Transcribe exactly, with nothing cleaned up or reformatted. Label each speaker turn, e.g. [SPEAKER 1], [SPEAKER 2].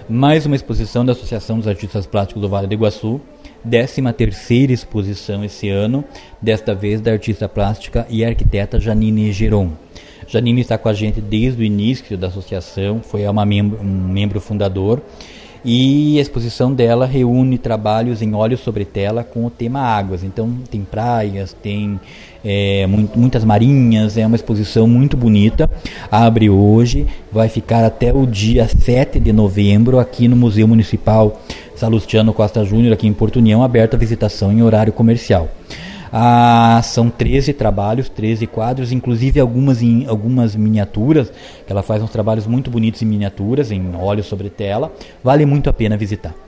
[SPEAKER 1] Mais uma exposição da Associação dos Artistas Plásticos do Vale do Iguaçu, décima terceira exposição esse ano, desta vez da artista plástica e arquiteta Janine Geron. Janine está com a gente desde o início da associação, foi uma membro, um membro fundador, e a exposição dela reúne trabalhos em óleo sobre tela com o tema águas. Então tem praias, tem é, muito, muitas marinhas, é uma exposição muito bonita. Abre hoje, vai ficar até o dia sete de novembro aqui no Museu Municipal Salustiano Costa Júnior, aqui em Porto União, aberta a visitação em horário comercial. Ah, são treze trabalhos, treze quadros, inclusive algumas, em, algumas miniaturas, que ela faz uns trabalhos muito bonitos em miniaturas, em óleo sobre tela. Vale muito a pena visitar.